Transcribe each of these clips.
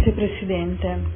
Grazie Presidente.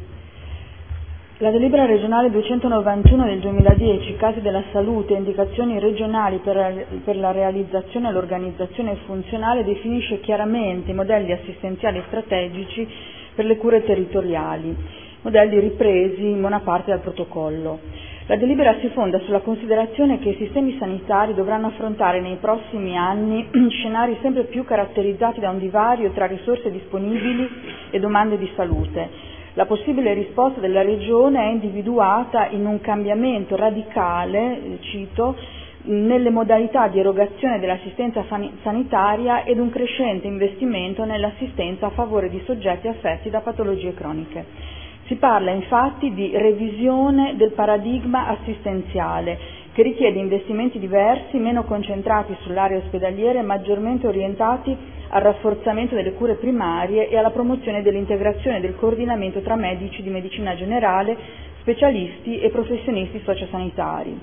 La delibera regionale 291 del 2010, casi della salute e indicazioni regionali per la realizzazione e l'organizzazione funzionale, definisce chiaramente i modelli assistenziali strategici per le cure territoriali, modelli ripresi in buona parte dal protocollo. La delibera si fonda sulla considerazione che i sistemi sanitari dovranno affrontare nei prossimi anni scenari sempre più caratterizzati da un divario tra risorse disponibili e domande di salute. La possibile risposta della Regione è individuata in un cambiamento radicale, cito, nelle modalità di erogazione dell'assistenza sanitaria ed un crescente investimento nell'assistenza a favore di soggetti affetti da patologie croniche. Si parla infatti di revisione del paradigma assistenziale, che richiede investimenti diversi, meno concentrati sull'area ospedaliera e maggiormente orientati al rafforzamento delle cure primarie e alla promozione dell'integrazione e del coordinamento tra medici di medicina generale, specialisti e professionisti sociosanitari.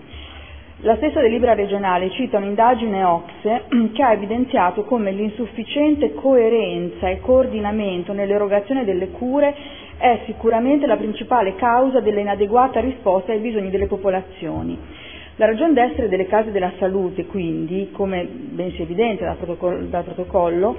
La stessa delibera regionale cita un'indagine OCSE che ha evidenziato come l'insufficiente coerenza e coordinamento nell'erogazione delle cure è sicuramente la principale causa dell'inadeguata risposta ai bisogni delle popolazioni. La ragion d'essere delle case della salute, quindi, come ben si evidenzia dal protocollo,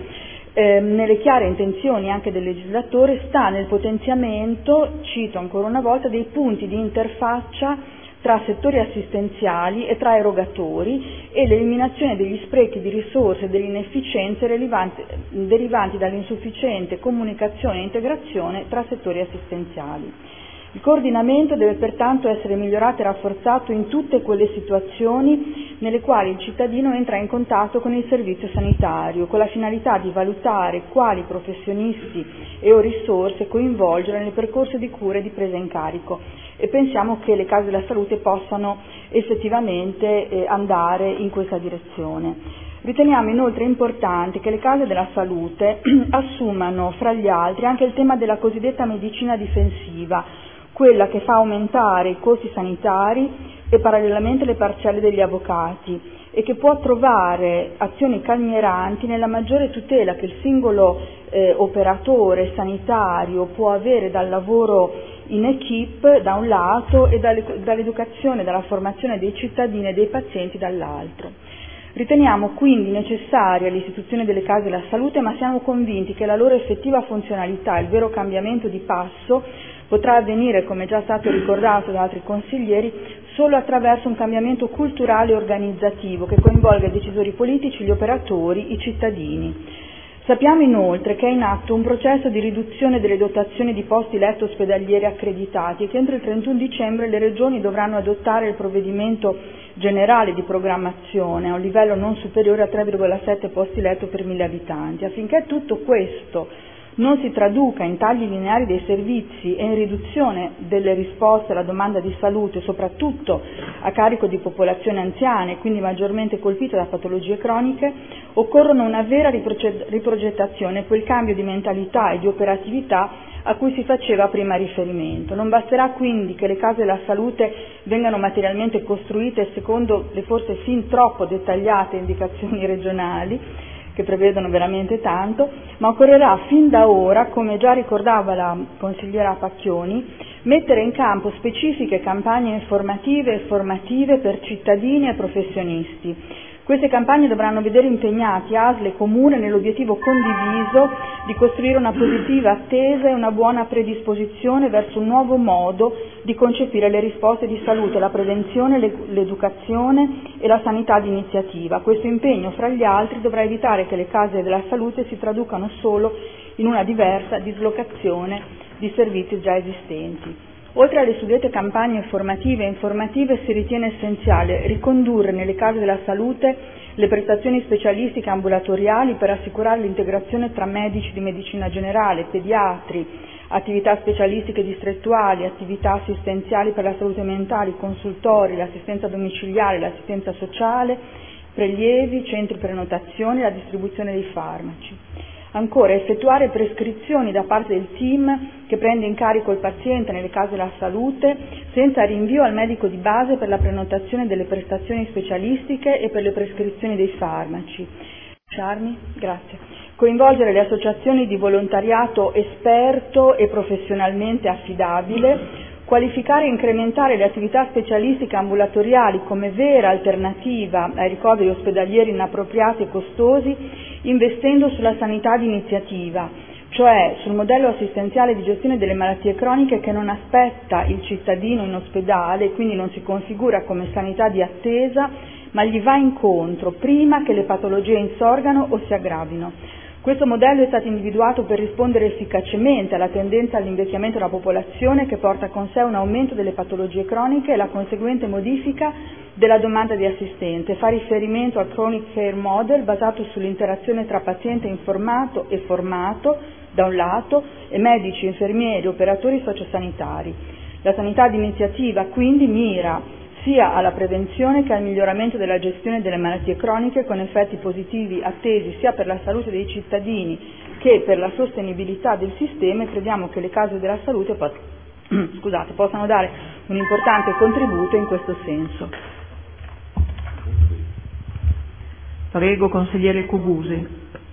nelle chiare intenzioni anche del legislatore, sta nel potenziamento, cito ancora una volta, dei punti di interfaccia tra settori assistenziali e tra erogatori e l'eliminazione degli sprechi di risorse e delle inefficienze derivanti dall'insufficiente comunicazione e integrazione tra settori assistenziali. Il coordinamento deve pertanto essere migliorato e rafforzato in tutte quelle situazioni nelle quali il cittadino entra in contatto con il servizio sanitario, con la finalità di valutare quali professionisti e o risorse coinvolgere nel percorso di cura e di presa in carico. E pensiamo che le case della salute possano effettivamente andare in questa direzione. Riteniamo inoltre importante che le case della salute assumano fra gli altri anche il tema della cosiddetta medicina difensiva, quella che fa aumentare i costi sanitari e parallelamente le parcelle degli avvocati e che può trovare azioni calmieranti nella maggiore tutela che il singolo operatore sanitario può avere dal lavoro in equipe da un lato e dall'educazione e dalla formazione dei cittadini e dei pazienti dall'altro. Riteniamo quindi necessaria l'istituzione delle case della salute, ma siamo convinti che la loro effettiva funzionalità, il vero cambiamento di passo, potrà avvenire, come già stato ricordato da altri consiglieri, solo attraverso un cambiamento culturale e organizzativo che coinvolga i decisori politici, gli operatori, i cittadini. Sappiamo inoltre che è in atto un processo di riduzione delle dotazioni di posti letto ospedalieri accreditati e che entro il 31 dicembre le regioni dovranno adottare il provvedimento generale di programmazione a un livello non superiore a 3,7 posti letto per 1000 abitanti. Affinché tutto questo non si traduca in tagli lineari dei servizi e in riduzione delle risposte alla domanda di salute, soprattutto a carico di popolazioni anziane, quindi maggiormente colpite da patologie croniche, occorrono una vera riprogettazione e quel cambio di mentalità e di operatività a cui si faceva prima riferimento. Non basterà quindi che le case della salute vengano materialmente costruite secondo le forse fin troppo dettagliate indicazioni regionali, che prevedono veramente tanto, ma occorrerà fin da ora, come già ricordava la consigliera Pacchioni, mettere in campo specifiche campagne informative e formative per cittadini e professionisti. Queste campagne dovranno vedere impegnati ASL e Comune nell'obiettivo condiviso di costruire una positiva attesa e una buona predisposizione verso un nuovo modo di concepire le risposte di salute, la prevenzione, l'educazione e la sanità di iniziativa. Questo impegno, fra gli altri, dovrà evitare che le case della salute si traducano solo in una diversa dislocazione di servizi già esistenti. Oltre alle suddette campagne formative e informative si ritiene essenziale ricondurre nelle case della salute le prestazioni specialistiche ambulatoriali per assicurare l'integrazione tra medici di medicina generale, pediatri, attività specialistiche distrettuali, attività assistenziali per la salute mentale, consultori, l'assistenza domiciliare, l'assistenza sociale, prelievi, centri prenotazione e la distribuzione dei farmaci. Ancora, effettuare prescrizioni da parte del team che prende in carico il paziente nelle case della salute senza rinvio al medico di base per la prenotazione delle prestazioni specialistiche e per le prescrizioni dei farmaci. Grazie. coinvolgere le associazioni di volontariato esperto e professionalmente affidabile, qualificare e incrementare le attività specialistiche ambulatoriali come vera alternativa ai ricoveri ospedalieri inappropriati e costosi, investendo sulla sanità di iniziativa, cioè sul modello assistenziale di gestione delle malattie croniche che non aspetta il cittadino in ospedale e quindi non si configura come sanità di attesa, ma gli va incontro prima che le patologie insorgano o si aggravino. Questo modello è stato individuato per rispondere efficacemente alla tendenza all'invecchiamento della popolazione che porta con sé un aumento delle patologie croniche e la conseguente modifica della domanda di assistente. Fa riferimento al Chronic Care Model basato sull'interazione tra paziente informato e formato da un lato e medici, infermieri, operatori sociosanitari. La sanità di iniziativa quindi mira sia alla prevenzione che al miglioramento della gestione delle malattie croniche con effetti positivi attesi sia per la salute dei cittadini che per la sostenibilità del sistema, e crediamo che le case della salute possano dare un importante contributo in questo senso. Prego, consigliere Cubusi.